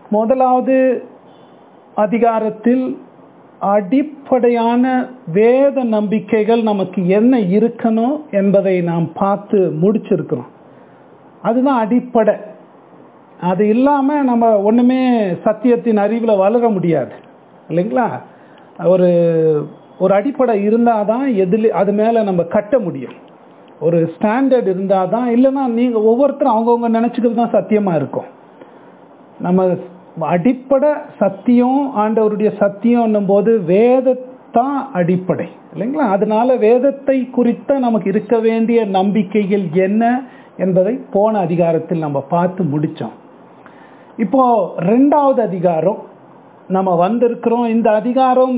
முதலாவது அதிகாரத்தில் அடிப்படையான வேத நம்பிக்கைகள் நமக்கு என்ன இருக்கணும் என்பதை நாம் பார்த்து முடிச்சிருக்கிறோம். அதுதான் அடிப்படை. அது இல்லாமல் நம்ம ஒன்றுமே சத்தியத்தின் அறிவில் வளர முடியாது இல்லைங்களா? ஒரு ஒரு அடிப்படை இருந்தால் தான் அது மேலே நம்ம கட்ட முடியும். ஒரு ஸ்டாண்டர்ட் இருந்தால் தான், இல்லைன்னா நீங்கள் ஒவ்வொருத்தரும் அவங்கவுங்க நினச்சிக்கிறது தான் சத்தியமாக இருக்கும். நம்ம அடிப்படை சத்தியம், ஆண்டவருடைய சத்தியம்னும் போது வேதத்தான் அடிப்படை இல்லைங்களா? அதனால வேதத்தை குறித்த நமக்கு இருக்க வேண்டிய நம்பிக்கைகள் என்ன என்பதை போன அதிகாரத்தில் நம்ம பார்த்து முடித்தோம். இப்போ 2வது அதிகாரம் நம்ம வந்திருக்கிறோம். இந்த அதிகாரம்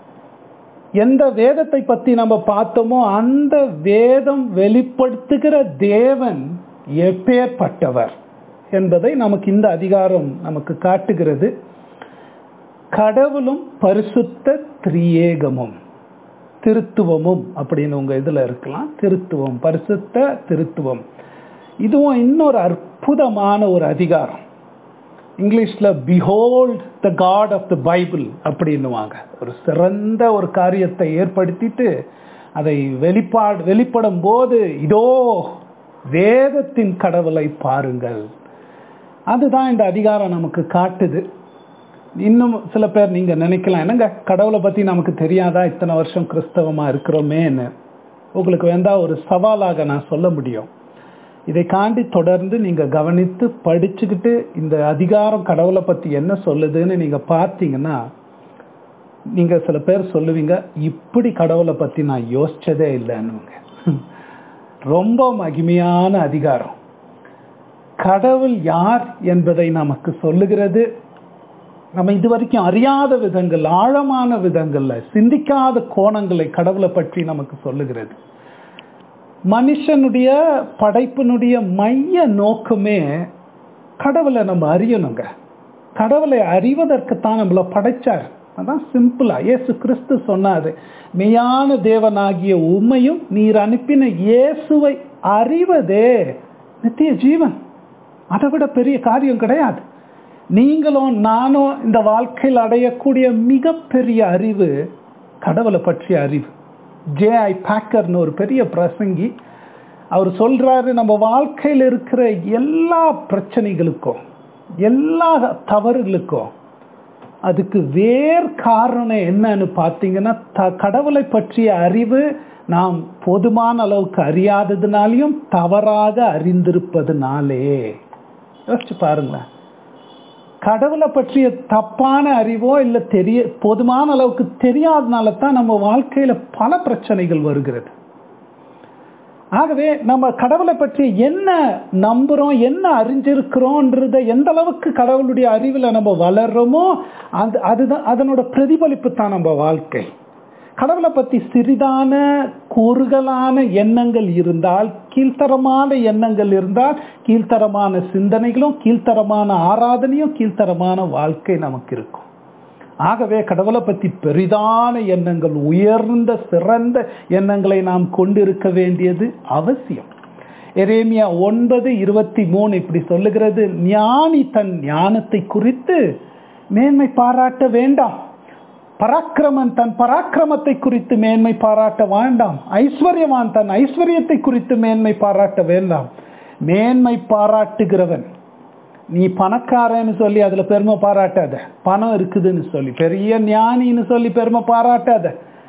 எந்த வேதத்தை பற்றி நம்ம பார்த்தோமோ அந்த வேதம் வெளிப்படுத்துகிற தேவன் எப்பேற்பட்டவர் என்பதை நமக்கு இந்த அதிகாரம் நமக்கு காட்டுகிறது. கடவுளும் பரிசுத்த திரியேகமும் திருத்துவமும் அப்படின்னு உங்க இதுல இருக்கலாம். திருத்துவம், பரிசுத்த திருத்துவம், இதுவும் இன்னொரு அற்புதமான ஒரு அதிகாரம். இங்கிலீஷ்ல behold the God of the Bible அப்படின்னுவாங்க. ஒரு சிறந்த ஒரு காரியத்தை ஏற்படுத்திட்டு அதை வெளிப்படும் போது இதோ வேதத்தின் கடவுளை பாருங்கள், அதுதான் இந்த அதிகாரம் நமக்கு காட்டுது. இன்னும் சில பேர் நீங்க நினைக்கலாம், என்னங்க கடவுளை பத்தி நமக்கு தெரியாதா, இத்தனை வருஷம் கிறிஸ்தவமா இருக்கிறோமேன்னு. உங்களுக்கு வேண்டா ஒரு சவாலாக நான் சொல்ல முடியும். இதை காண்டி தொடர்ந்து நீங்க கவனித்து படிச்சுக்கிட்டு இந்த அதிகாரம் கடவுளை பத்தி என்ன சொல்லுதுன்னு நீங்க பார்த்தீங்கன்னா, நீங்க சில பேர் சொல்லுவீங்க, இப்படி கடவுளை பத்தி நான் யோசிச்சதே இல்லைன்னு. ரொம்ப மகிமையான அதிகாரம். கடவுள் யார் என்பதை நமக்கு சொல்லுகிறது. நம்ம இதுவரைக்கும் அறியாத விதங்கள், ஆழமான விதங்கள்ல, சிந்திக்காத கோணங்களை கடவுளை பற்றி நமக்கு சொல்லுகிறது. மனுஷனுடைய படைப்பினுடைய மைய நோக்கமே கடவுளை நம்ம அறியணுங்க. கடவுளை அறிவதற்குத்தான் நம்மள படைச்சார். அதான் சிம்பிளா இயேசு கிறிஸ்து சொன்னாரு, மெய்யான தேவனாகிய உம்மையும் நீர் அனுப்பின இயேசுவை அறிவதே நித்திய ஜீவன். அதை விட பெரிய காரியம் கிடையாது. நீங்களும் நானும் இந்த வாழ்க்கையில் அடையக்கூடிய மிகப்பெரிய அறிவு கடவுளை பற்றிய அறிவு. J.I. Packerன்னு ஒரு பெரிய பிரசங்கி, அவர் சொல்றாரு, நம்ம வாழ்க்கையில் இருக்கிற எல்லா பிரச்சனைகளுக்கும் எல்லா தவறுகளுக்கும் அதுக்கு வேறு காரணம் என்னன்னு பார்த்தீங்கன்னா, கடவுளை பற்றிய அறிவு நாம் போதுமான அளவுக்கு அறியாததுனாலையும் தவறாக அறிந்திருப்பதுனாலே. யோசிச்சு பாருங்களேன், கடவுளை பற்றிய தப்பான அறிவோ இல்லை போதுமான அளவுக்கு தெரியாதனால தான் நம்ம வாழ்க்கையில பல பிரச்சனைகள் வருகிறது. ஆகவே நம்ம கடவுளை பற்றி என்ன நம்புறோம், என்ன அறிஞ்சிருக்கிறோன்றத, எந்த அளவுக்கு கடவுளுடைய அறிவில் நம்ம வளர்றோமோ அதுதான் அதனோட பிரதிபலிப்பு தான் நம்ம வாழ்க்கை. கடவுளை பற்றி சிறிதான குறுகலான எண்ணங்கள் இருந்தால், கீழ்த்தரமான எண்ணங்கள் இருந்தால், கீழ்த்தரமான சிந்தனைகளும் கீழ்த்தரமான ஆராதனையும் கீழ்த்தரமான வாழ்க்கை நமக்கு இருக்கும். ஆகவே கடவுளை பற்றி பெரிதான எண்ணங்கள், உயர்ந்த சிறந்த எண்ணங்களை நாம் கொண்டிருக்க வேண்டியது அவசியம். எரேமியா 9:23 இப்படி சொல்லுகிறது, ஞானி தன் ஞானத்தை குறித்து மேன்மை பாராட்ட வேண்டாம், பராக்கிரமன் தன் பராக்கிரமத்தை குறித்து மேன்மை பாராட்ட வேண்டாம், ஐஸ்வர்யவான் தன் ஐஸ்வர்யத்தை குறித்து மேன்மை பாராட்ட வேண்டாம். மேன்மை பாராட்டுகிறவன், நீ பணக்காரன்னு சொல்லி அதுல பெருமை பாராட்டாத, பணம் இருக்குதுன்னு சொல்லி பெரிய ஞானின்னு சொல்லி பெருமை பாராட்டாத,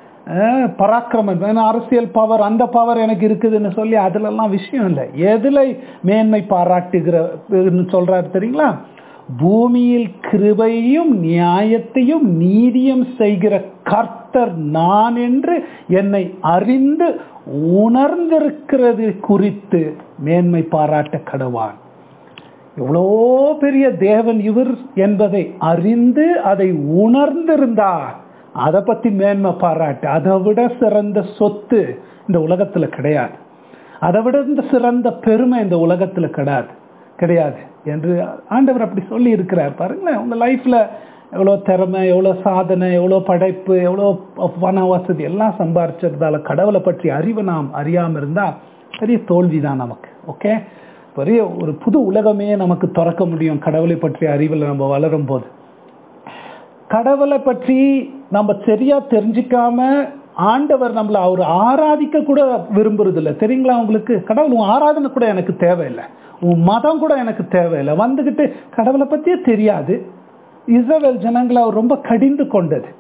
பராக்கிரமன் அரசியல் பவர், அந்த பவர் எனக்கு இருக்குதுன்னு சொல்லி அதுலலாம் விஷயம் இல்லை. எதுல மேன்மை பாராட்டுகிற சொல்றாரு தெரியுங்களா? பூமியில் கிருபையும் நியாயத்தையும் நீதியும் செய்கிற கர்த்தர் நான் என்று என்னை அறிந்து உணர்ந்திருக்கிறது குறித்து மேன்மை பாராட்ட கடவான். எவ்வளோ பெரிய தேவன் இவர் என்பதை அறிந்து அதை உணர்ந்திருந்தார், அதை பத்தி மேன்மை பாராட்டு. அதை விட சிறந்த சொத்து இந்த உலகத்துல கிடையாது, அதை விட இந்த சிறந்த பெருமை இந்த உலகத்துல கிடையாது என்று ஆண்டவர் அப்படி சொல்லி இருக்கிறார். பாருங்களேன், உங்க லைஃப்ல எவ்வளோ திறமை, எவ்வளோ சாதனை, எவ்வளோ படைப்பு, எவ்வளோ பண வசதி எல்லாம் சம்பாரிச்சதால கடவுளை பற்றி அறிவு நாம் அறியாமல் இருந்தால் பெரிய தோல்வி தான் நமக்கு. ஓகே, பெரிய ஒரு புது உலகமே நமக்கு திறக்க முடியும் கடவுளை பற்றிய அறிவில் நம்ம வளரும் போது. கடவுளை பற்றி நம்ம சரியா தெரிஞ்சுக்காம ஆண்டவர் நம்மளை அவர் ஆராதிக்க கூட விரும்புறது இல்லை. தெரியுங்களா உங்களுக்கு? கடவுள் உன் ஆராதனை கூட எனக்கு தேவையில்லை, உன் மதம் கூட எனக்கு தேவையில்லை. வந்துக்கிட்டு கடவுளை பற்றியே தெரியாது. இஸ்ரவேல் ஜனங்களை அவர் ரொம்ப கடிந்து கொண்டது.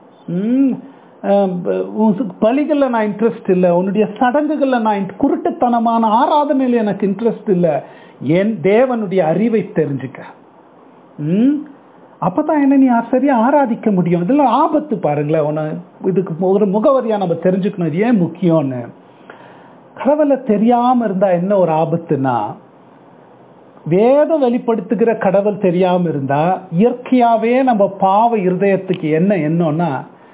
பலிகளில் நான் இன்ட்ரெஸ்ட் இல்லை, உன்னுடைய சடங்குகளில் நான் குருட்டுத்தனமான ஆராதனையில் எனக்கு இன்ட்ரெஸ்ட் இல்லை, என் தேவனுடைய அறிவை தெரிஞ்சுக்க. அப்பதான் என்ன நீ சரியா ஆராதிக்க முடியும். இதெல்லாம் ஆபத்து பாருங்களேன். உன்னை இதுக்கு ஒரு முகவரியா நம்ம தெரிஞ்சுக்கணும், இது ஏன் முக்கியம்னு. கடவுளை தெரியாம இருந்தா என்ன ஒரு ஆபத்துனா, வேதம் வெளிப்படுத்துகிற கடவுள் தெரியாம இருந்தா இயற்கையாவே நம்ம பாவ இருதயத்துக்கு என்ன என்னன்னா,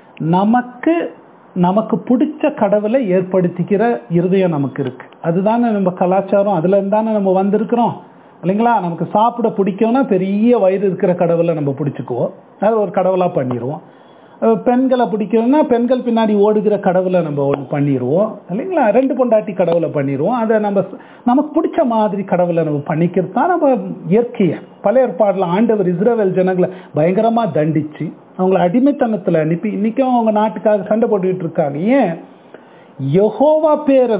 நமக்கு பிடிச்ச கடவுளை ஏற்படுத்திக்கிற இருதயம் நமக்கு இருக்கு. அதுதானே நம்ம கலாச்சாரம், அதுல இருந்தானே நம்ம வந்திருக்கிறோம் இல்லைங்களா? நமக்கு சாப்பிட பிடிக்கும்னா பெரிய வயிறு இருக்கிற கடவுளை நம்ம பிடிச்சிக்குவோம், அது ஒரு கடவுளா பண்ணிடுவோம். பெண்களை பிடிக்கணும்னா பெண்கள் பின்னாடி ஓடுகிற கடவுளை நம்ம பண்ணிடுவோம் இல்லைங்களா? 2 பொண்டாட்டி கடவுளை பண்ணிடுவோம். அதை நமக்கு பிடிச்ச மாதிரி கடவுளை நம்ம பண்ணிக்கிறது தான் நம்ம இயற்கையை. பழைய ஏற்பாடுல ஆண்டவர் இஸ்ரவேல் ஜனங்களை பயங்கரமா தண்டிச்சு அவங்கள அடிமைத்தனத்துல அனுப்பி இன்னைக்கும் அவங்க நாட்டுக்காக சண்டை போட்டுக்கிட்டு இருக்காங்க. ஏன்? யெகோவா பேரை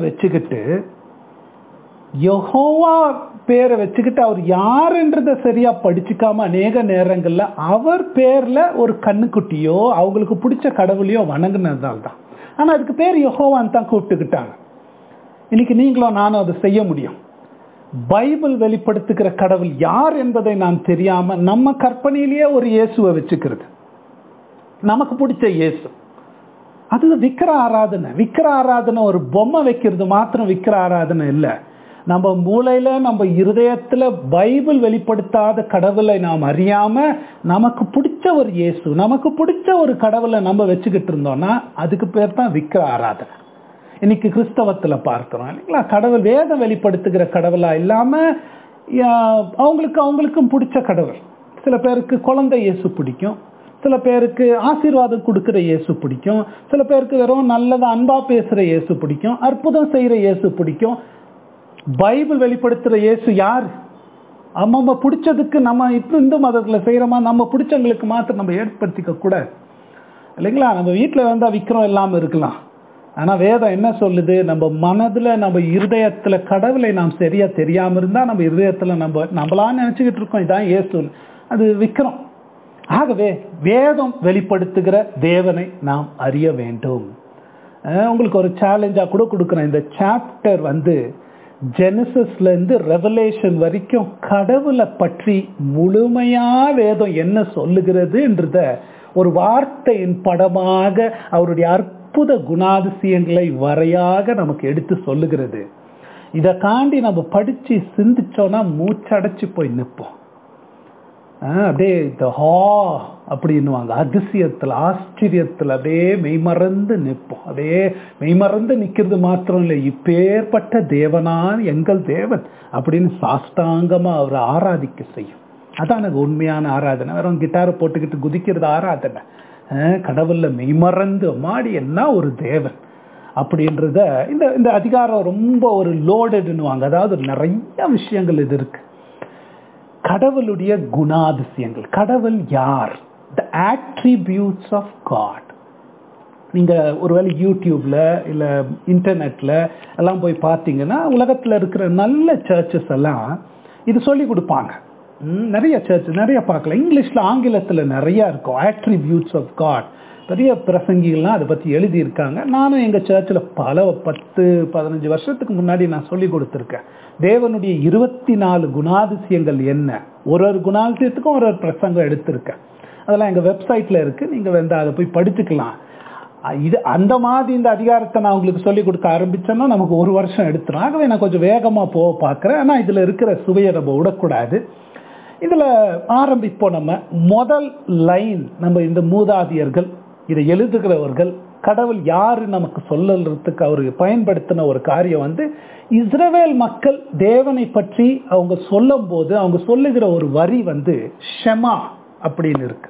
வச்சுக்கிட்டு அவர் யாருன்றத சரியா படிச்சுக்காம அநேக நேரங்கள்ல அவர் பேர்ல ஒரு கண்ணுக்குட்டியோ அவங்களுக்கு பிடிச்ச கடவுளையோ வணங்குனதால் தான். ஆனா அதுக்கு பேர் யெகோவான்னு தான் கூப்பிட்டுக்கிட்டாங்க. இன்னைக்கு நீங்களும் நானும் அதை செய்ய முடியும். பைபிள் வெளிப்படுத்துகிற கடவுள் யார் என்பதை நான் தெரியாம நம்ம கற்பனையிலேயே ஒரு இயேசுவை வச்சுக்கிறது, நமக்கு பிடிச்ச இயேசு. அது விக்கிர ஆராதனை. விக்கிர ஆராதனை ஒரு பொம்மை வைக்கிறது மாத்திரம் விக்கிர ஆராதனை இல்லை. நம்ம மூளையில நம்ம இருதயத்துல பைபிள் வெளிப்படுத்தாத கடவுளை நாம் அறியாம நமக்கு பிடிச்ச ஒரு இயேசு, நமக்கு பிடிச்ச ஒரு கடவுளை நம்ம வச்சுக்கிட்டு இருந்தோம்னா அதுக்கு பேர் தான் விக்கிர ஆராதனை. இன்னைக்கு கிறிஸ்தவத்துல பார்க்கிறோம் இல்லைங்களா? கடவுள் வேதம் வெளிப்படுத்துகிற கடவுளா இல்லாம அவங்களுக்கும் பிடிச்ச கடவுள். சில பேருக்கு குழந்தை இயேசு பிடிக்கும், சில பேருக்கு ஆசீர்வாதம் கொடுக்கிற இயேசு பிடிக்கும், சில பேருக்கு வெறும் நல்லதா அன்பா பேசுற இயேசு பிடிக்கும், அற்புதம் செய்யற இயேசு பிடிக்கும். பைபிள் வெளிப்படுத்துற இயேசு யார்? நம்ம பிடிச்சதுக்கு நம்ம இந்து மதத்துல செய்யறோமா, நம்ம பிடிச்சவங்களுக்கு மாத்திரம் நம்ம ஏற்படுத்திக்க கூடாது இல்லைங்களா? நம்ம வீட்டுல வந்தா விக்கிரம் இல்லாம இருக்கலாம். ஆனா வேதம் என்ன சொல்லுது? நம்ம மனதுல நம்ம இருதயத்துல கடவுளை நாம் சரியா தெரியாம இருந்தா நம்ம இருதயத்துல நம்மளா நினைச்சுக்கிட்டு இருக்கோம் இதான் இயேசு, அது விக்கிரம். ஆகவே வேதம் வெளிப்படுத்துகிற தேவனை நாம் அறிய வேண்டும். உங்களுக்கு ஒரு சேலஞ்சா கூட கொடுக்குறேன். இந்த சாப்டர் ஜெனசிஸ்ல இருந்து ரெவலேஷன் வரைக்கும் கடவுளை பற்றி முழுமையா வேதம் என்ன சொல்லுகிறதுன்றத ஒரு வார்த்தையின் படமாக அவருடைய அற்புத குணாதிசயங்களை வரையாக நமக்கு எடுத்து சொல்லுகிறது. இதை தாண்டி நம்ம படிச்சு சிந்திச்சோம்னா மூச்சடைச்சு போய் நிற்போம். அப்படியே அப்படின்னுவாங்க, அதிசயத்துல ஆச்சரியத்துல அப்படியே மெய்மறந்து நிற்போம். அப்படியே மெய்மறந்து நிக்கிறது மாத்திரம் இல்லை, இப்பேற்பட்ட தேவனான் எங்கள் தேவன் அப்படின்னு சாஷ்டாங்கமா அவரை ஆராதிக்க செய்யும். அதான் எனக்கு உண்மையான ஆராதனை. வேற கிட்டாரை போட்டுக்கிட்டு குதிக்கிறது ஆராதனை. கடவுள்ல மெய்மறந்து மாடி என்ன ஒரு தேவன் அப்படின்றத இந்த அதிகாரம் ரொம்ப ஒரு லோடடுன்னுவாங்க. அதாவது நிறைய விஷயங்கள் இது இருக்கு. கடவுளுடைய குணாதிசயங்கள், கடவுள் யார், த attributes of God. நீங்க ஒருவேளை யூடியூப்ல இல்ல இன்டர்நெட்ல எல்லாம் போய் பார்த்தீங்கன்னா உலகத்துல இருக்கிற நல்ல சர்ச்சஸ் எல்லாம் இது சொல்லி கொடுப்பாங்க. நிறைய சர்ச் நிறைய பார்க்கலாம். இங்கிலீஷ்ல ஆங்கிலத்துல நிறைய இருக்கும் attributes of God. பெரிய பிரசங்கிகள்லாம் அதை பத்தி எழுதி இருக்காங்க. நானும் எங்க சர்ச்சில் பல 10-15 வருஷத்துக்கு முன்னாடி நான் சொல்லி கொடுத்துருக்கேன். தேவனுடைய 24 குணாதிசயங்கள் என்ன, ஒரு குணாதிசயத்துக்கும் ஒரு பிரசங்கம் எடுத்திருக்கேன். அதெல்லாம் எங்க வெப்சைட்ல இருக்கு, நீங்க அதை போய் படிச்சுக்கலாம். இது அந்த மாதிரி இந்த அதிகாரத்தை நான் உங்களுக்கு சொல்லிக் கொடுக்க ஆரம்பிச்சேன்னா நமக்கு 1 வருஷம் எடுத்துரும். ஆகவே நான் கொஞ்சம் வேகமா போக பார்க்கிறேன். ஆனா இதுல இருக்கிற சுவையை நம்ம விடக்கூடாது. இதுல ஆரம்பிப்போம். நம்ம முதல் லைன், நம்ம இந்த மூதாதியர்கள் இதை எழுதுகிறவர்கள் கடவுள் யாரு நமக்கு சொல்லுறதுக்கு அவரு பயன்படுத்தின ஒரு காரியம் இஸ்ரவேல் மக்கள் தேவனை பற்றி அவங்க சொல்லும் போது அவங்க சொல்லுகிற ஒரு வரி ஷெமா அப்படின்னு இருக்கு.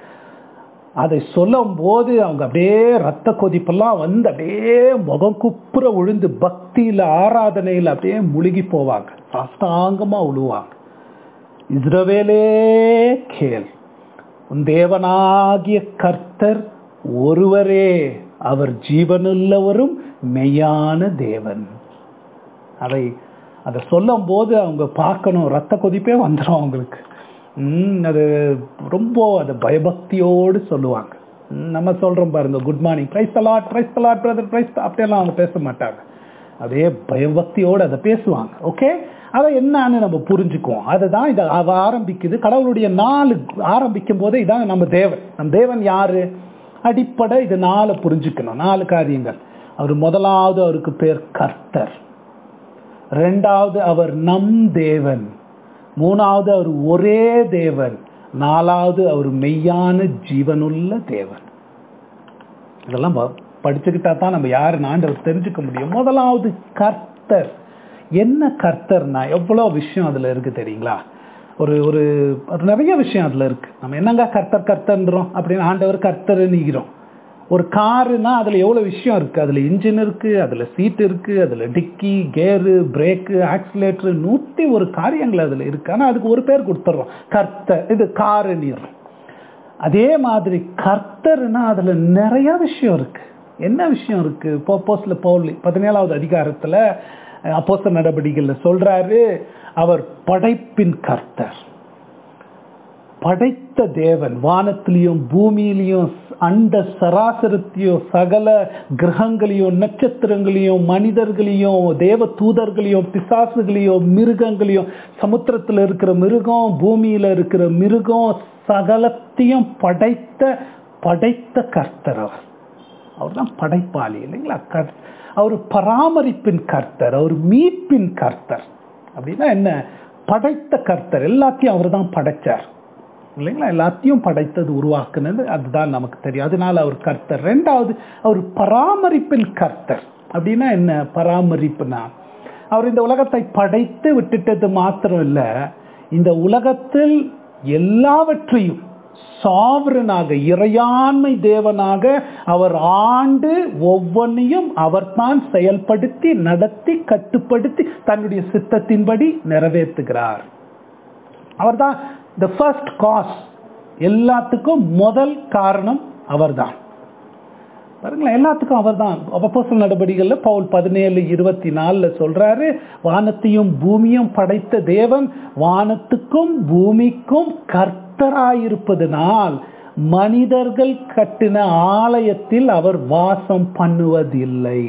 அதை சொல்லும் போது அவங்க அப்படியே ரத்த கொதிப்பெல்லாம் அப்படியே முகம் குப்புற விழுந்து பக்தியில ஆராதனையில் அப்படியே முழுகி போவாங்க. சாஷ்டாங்கமா உழுவாங்க. இஸ்ரவேலே கேள், உன் தேவனாகிய கர்த்தர் ஒருவரே, அவர் ஜீவனுள்ளவரும் மெய்யான தேவன். அதை சொல்லும் போது அவங்க பார்க்கணும், ரத்த கொதிப்பே வந்துடும் அவங்களுக்கு. அது ரொம்ப அது பயபக்தியோடு சொல்லுவாங்க. நம்ம சொல்றோம் பாருங்க, good morning, praise the Lord, praise the Lord brother, praise, அப்படியெல்லாம் அவங்க பேச மாட்டாங்க. அதே பயபக்தியோடு அதை பேசுவாங்க. ஓகே, அதை என்னன்னு நம்ம புரிஞ்சுக்குவோம். அதுதான் இதை ஆரம்பிக்குது. கடவுளுடைய நாள் ஆரம்பிக்கும் போதே இதான் நம்ம தேவன். நம் தேவன் யாரு? அடிப்படை இது 4 புரிஞ்சுக்கணும். 4 காரியங்கள். அவர் முதலாவது, அவருக்கு பேர் கர்த்தர். 2வது, அவர் நம் தேவன். 3வது, அவர் ஒரே தேவன். 4வது, அவர் மெய்யான ஜீவனுள்ள தேவன். இதெல்லாம் படிச்சுக்கிட்டா தான் நம்ம யாருன்னு ஆண்டவர் தெரிஞ்சுக்க முடியும். முதலாவது கர்த்தர். என்ன கர்த்தர்னா எவ்வளவு விஷயம் அதுல இருக்கு தெரியுங்களா? ஒரு ஒரு நிறைய விஷயம் அதுல இருக்கு. நம்ம என்னங்க கர்த்தர்ன்றோம் அப்படின்னு ஆண்டவர் கர்த்தர் நீக்கிறோம். ஒரு காருன்னா அதுல எவ்வளவு விஷயம் இருக்கு. அதுல இன்ஜின் இருக்கு, அதுல சீட் இருக்கு, அதுல டிக்கி, கேரு, பிரேக்கு, ஆக்சிலேட்டர், 101 காரியங்கள் அதுல இருக்கு. ஆனா அதுக்கு ஒரு பேர் கொடுத்துறோம், கர்த்தர். இது காரு நீர். அதே மாதிரி கர்த்தர்னா அதுல நிறைய விஷயம் இருக்கு. என்ன விஷயம் இருக்கு? அப்போஸ்தலர் பவுல் 17வது அதிகாரத்துல அப்போஸ்தலர் நடபடிகள்ல சொல்றாரு, அவர் படைப்பின் கர்த்தர், படைத்த தேவன். வானத்திலையும் பூமியிலையும் அண்ட சராசரத்தையும் சகல கிரகங்களையும் நட்சத்திரங்களையும் மனிதர்களையும் தேவ தூதர்களையும் பிசாசுகளையும் மிருகங்களையும், சமுத்திரத்தில் இருக்கிற மிருகம், பூமியில இருக்கிற மிருகம், சகலத்தையும் படைத்த கர்த்தர். அவர் தான் படைப்பாளி இல்லைங்களா? அவர் பராமரிப்பின் கர்த்தர், அவர் மீட்பின் கர்த்தர். அப்படின்னா என்ன? படைத்த கர்த்தர். எல்லாத்தையும் அவர் தான் படைச்சார் இல்லைங்களா? எல்லாத்தையும் படைத்தது, உருவாக்குனது, அதுதான் நமக்கு தெரியும். அதனால அவர் கர்த்தர். 2வது, அவர் பராமரிப்பின் கர்த்தர். அப்படின்னா என்ன பராமரிப்புனா? அவர் இந்த உலகத்தை படைத்து விட்டுட்டது மாத்திரம் இல்ல, இந்த உலகத்தில் எல்லாவற்றையும் சாவரனாக, இறையாண்மை தேவனாக அவர் ஆண்டு ஒவ்வொன்றையும் அவர் தான் செயல்படுத்தி நடத்தி கட்டுப்படுத்தி தன்னுடைய சித்தத்தின்படி நிறைவேற்றுகிறார். அவர் தான் the first cause. எல்லாத்துக்கும் முதல் காரணம் அவர்தான். பாருங்களேன், எல்லாத்துக்கும் அவர் தான். அப்போஸ்தலர் நடபடிகள்ல பவுல் 17:24 சொல்றாரு, வானத்தையும் பூமியும் படைத்த தேவன் வானத்துக்கும் பூமிக்கும் கர்த்தராயிருப்பதனால் மனிதர்கள் கட்டின ஆலயத்தில் அவர் வாசம் பண்ணுவதில்லை.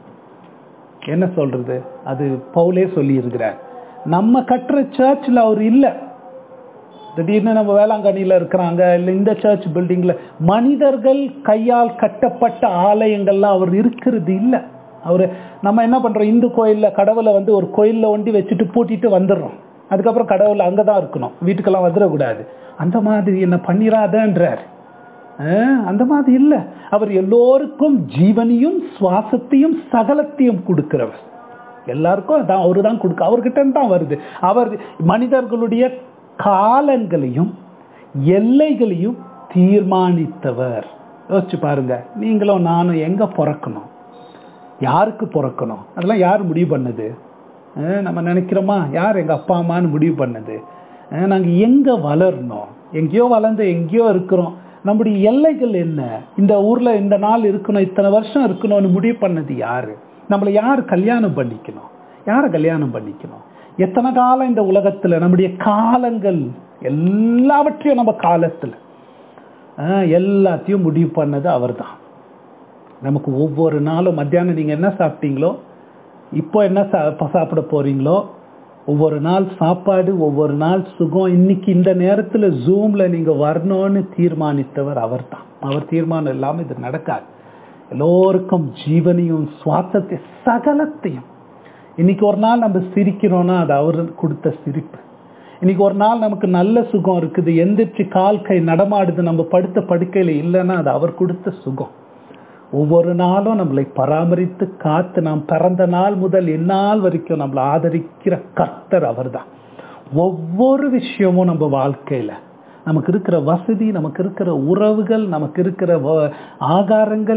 என்ன சொல்றது? அது பவுலே சொல்லி இருக்கிறார். நம்ம கட்டுற சர்ச்சில் அவர் இல்லை. திடீர்னு நம்ம வேளாங்கண்ணியில் இருக்கிறாங்க, இல்லை இந்த சர்ச் பில்டிங்ல மனிதர்கள் கையால் கட்டப்பட்ட ஆலயங்கள்லாம் அவர் இருக்கிறது இல்லை. அவரு நம்ம என்ன பண்றோம்? இந்து கோயில்ல கடவுளை ஒரு கோயில்ல ஒண்டி வச்சுட்டு பூட்டிட்டு வந்துடுறோம். அதுக்கப்புறம் கடவுள் அங்கதான் இருக்கணும், வீட்டுக்கெல்லாம் வந்துடக்கூடாது. அந்த மாதிரி என்ன பண்ணிராதன்றார். அந்த மாதிரி இல்ல. அவர் எல்லோருக்கும் ஜீவனையும் சுவாசத்தையும் சகலத்தையும் கொடுக்கிறவர். எல்லாருக்கும் அவரு தான் கொடுக்க, அவர்கிட்ட தான் வருது. அவர் மனிதர்களுடைய காலங்களையும் எல்லைகளையும் தீர்மானித்தவர். யோசிச்சு பாருங்க, நீங்களும் நானும் எங்க பிறக்கணும், யாருக்கு பிறக்கணும், அதெல்லாம் யார் முடிவு பண்ணது? நம்ம நினைக்கிறோமா? யார் எங்க அப்பா அம்மான்னு முடிவு பண்ணது? நாங்க எங்க வளரணும், எங்கேயோ வளர்ந்து எங்கேயோ இருக்கிறோம். நம்முடைய எல்லைகள் என்ன? இந்த ஊர்ல இந்த நாள் இருக்கணும், இத்தனை வருஷம் இருக்கணும்னு முடிவு பண்ணது யாரு? நம்மளை யார் கல்யாணம் பண்ணிக்கணும், யாரை கல்யாணம் பண்ணிக்கணும், எத்தனை காலம் இந்த உலகத்துல, நம்முடைய காலங்கள் எல்லாவற்றையும் நம்ம காலத்துல எல்லாத்தையும் முடிவு பண்ணது அவர் தான். நமக்கு ஒவ்வொரு நாளும் மத்தியானம் நீங்க என்ன சாப்பிட்டீங்களோ, இப்போ என்ன சாப்பிட போறீங்களோ, ஒவ்வொரு நாள் சாப்பாடு, ஒவ்வொரு நாள் சுகம், இன்னைக்கு இந்த நேரத்துல ஜூம்ல நீங்க வரணும்னு தீர்மானித்தவர் அவர் தான். அவர் தீர்மானம் இல்லாம இது நடக்காது. எல்லோருக்கும் ஜீவனையும் சுவாசத்தை சகலத்தையும். இன்னைக்கு ஒரு நாள் நம்ம சிரிக்கிறோம்னா அது அவர் கொடுத்த சிரிப்பு. இன்னைக்கு ஒரு நாள் நமக்கு நல்ல சுகம் இருக்குது, எந்திரிச்சு கால் கை நடமாடுது, நம்ம படுத்த படுக்கையில இல்லைன்னா அது அவர் கொடுத்த சுகம். ஒவ்வொரு நாளும் நம்மளை பராமரித்து காத்து, நாம் பிறந்த நாள் முதல் இந்நாள் வரைக்கும் நம்மளை ஆதரிக்கிற கர்த்தர் அவர் தான். ஒவ்வொரு விஷயமும் நம்ம வாழ்க்கையில நமக்கு இருக்கிற வசதி, நமக்கு இருக்கிற உறவுகள், நமக்கு இருக்கிற ஆகாரங்கள்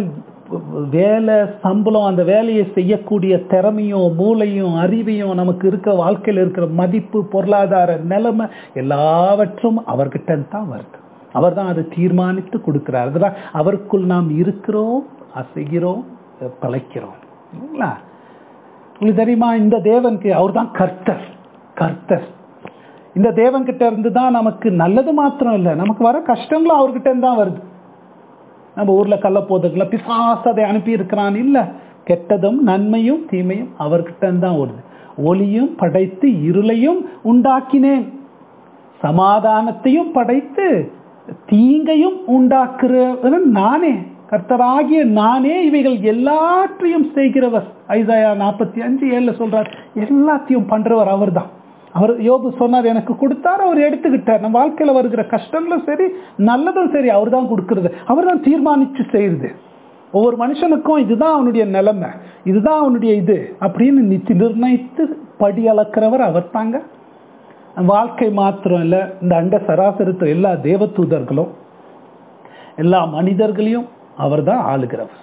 வேலை, சம்பளம், அந்த வேலையை செய்யக்கூடிய திறமையும் மூளையும் அறிவையும், நமக்கு இருக்க வாழ்க்கையில் இருக்கிற மதிப்பு, பொருளாதார நிலைமை எல்லாவற்றும் அவர்கிட்ட தான் வருது. அவர் தான் அதை தீர்மானித்து கொடுக்கிறார். அதுதான் அவருக்குள் நாம் இருக்கிறோம், அசைகிறோம், பிழைக்கிறோம். இல்லைங்களா? உங்களுக்கு தெரியுமா, இந்த தேவனுக்கு அவர் தான் கர்த்தர். கர்த்தர் இந்த தேவன் கிட்ட இருந்து தான் நமக்கு நல்லது மாத்திரம் இல்லை, நமக்கு வர கஷ்டங்களும் அவர்கிட்ட இருந்து தான் வருது. நம்ம ஊர்ல கள்ளப்போதங்களை பிசாசு அதை அனுப்பி இருக்கிறான் இல்ல, கெட்டதும் நன்மையும் தீமையும் அவர்கிட்ட தான் வருது. ஒளியும் படைத்து இருளையும் உண்டாக்கினேன், சமாதானத்தையும் படைத்து தீங்கையும் உண்டாக்குறவன் நானே, கர்த்தராகிய நானே இவைகள் எல்லாற்றையும் செய்கிறவர். ஐசாயா 45:7 சொல்றார், எல்லாத்தையும் பண்றவர் அவர் தான். அவர் யோபு சொன்னார், எனக்கு கொடுத்தார், அவர் எடுத்துக்கிட்டார். நம்ம வாழ்க்கையில வருகிற கஷ்டங்களும் சரி நல்லதும் சரி அவர் தான் கொடுக்கறது, அவர் தான் தீர்மானிச்சு செய்யுது. ஒவ்வொரு மனுஷனுக்கும் இதுதான் அவனுடைய நிலைமை, இதுதான் அவனுடைய இது அப்படின்னு நிர்ணயித்து படி அளக்கிறவர் அவர் தாங்க. வாழ்க்கை மாத்திரம் இல்லை, இந்த அண்ட சராசரத்து எல்லா தேவதூதர்களும் எல்லா மனிதர்களையும் அவர் தான் ஆளுகிறவர்.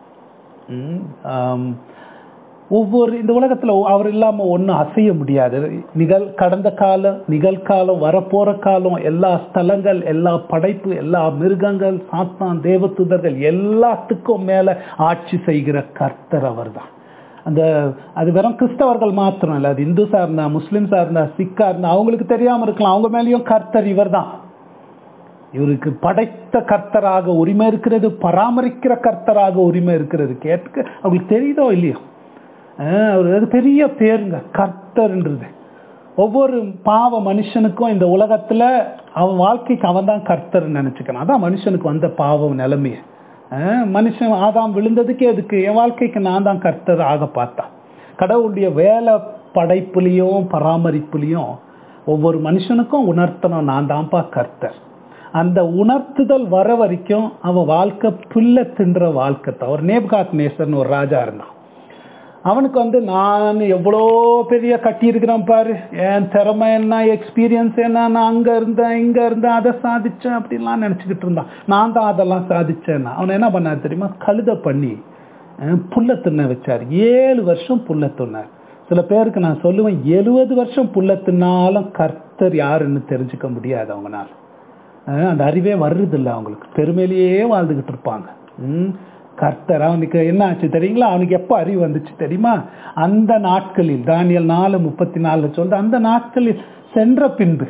ஒவ்வொரு இந்த உலகத்துல அவர் இல்லாம ஒன்றும் அசைய முடியாது. கடந்த காலம், நிகழ்காலம், வரப்போற காலம், எல்லா ஸ்தலங்கள், எல்லா படைப்பு, எல்லா மிருகங்கள், சாத்தான், தேவதூதர்கள் எல்லாத்துக்கும் மேல ஆட்சி செய்கிற கர்த்தர் அவர் தான். அது வெறும் கிறிஸ்தவர்கள் மாத்திரம் இல்லை, அது இந்துஸா இருந்தா, முஸ்லிம்ஸா இருந்தா, சிக்கா இருந்தா அவங்களுக்கு தெரியாம இருக்கலாம், அவங்க மேலேயும் கர்த்தர் இவர் தான். இவருக்கு படைத்த கர்த்தராக உரிமை இருக்கிறது, பராமரிக்கிற கர்த்தராக உரிமை இருக்கிறது. கேட்க அவங்களுக்கு தெரியுதோ இல்லையோ, அவர் பெரிய பேருங்க கர்த்தர்ன்றது. ஒவ்வொரு பாவ மனுஷனுக்கும் இந்த உலகத்துல அவன் வாழ்க்கைக்கு அவன் தான் கர்த்தர் நினைச்சுக்கிறான். அதான் மனுஷனுக்கு வந்த பாவ நிலைமைய. மனுஷன் ஆதாம் விழுந்ததுக்கு எதுக்கு, என் வாழ்க்கைக்கு நான் தான் கர்த்தர் ஆக பார்த்தான். கடவுளுடைய வேலை படைப்புலையும் பராமரிப்புலையும் ஒவ்வொரு மனுஷனுக்கும் உணர்த்தணும், நான் தான்ப்பா கர்த்தர். அந்த உணர்த்துதல் வர வரைக்கும் அவன் வாழ்க்கை புல்ல தின்ற வாழ்க்கை தான். ஒரு நேபுகாத்நேசர்னு ஒரு ராஜா இருந்தான். அவனுக்கு நான் எவ்வளோ பெரிய கட்டியிருக்கிறேன் பாரு, என் திறமை என்ன, எக்ஸ்பீரியன்ஸ் என்ன, நான் அங்கே இருந்தேன் இங்கே இருந்தேன் அதை சாதிச்சேன் அப்படின்லாம் நினச்சிக்கிட்டு இருந்தான். நான் தான் அதெல்லாம் சாதிச்சேன்னா அவன் என்ன பண்ணார் தெரியுமா, கழுதை பண்ணி புல்ல தின்ன வச்சார். 7 வருஷம் புல்ல தின்னார். சில பேருக்கு நான் சொல்லுவேன், 70 வருஷம் புல்ல தின்னாலும் கர்த்தர் யாருன்னு தெரிஞ்சுக்க முடியாது அவங்கனால. அந்த அறிவே வர்றதில்லை அவங்களுக்கு, பெருமையிலேயே வாழ்ந்துகிட்டு இருப்பாங்க. கர்த்தர் அவனுக்கு என்ன ஆச்சு தெரியுங்களா, அவனுக்கு எப்போ அறிவு வந்துச்சு தெரியுமா, அந்த நாட்களில் தானியேல் 4:34 சொல்ற அந்த நாட்களில் சென்ற பின்பு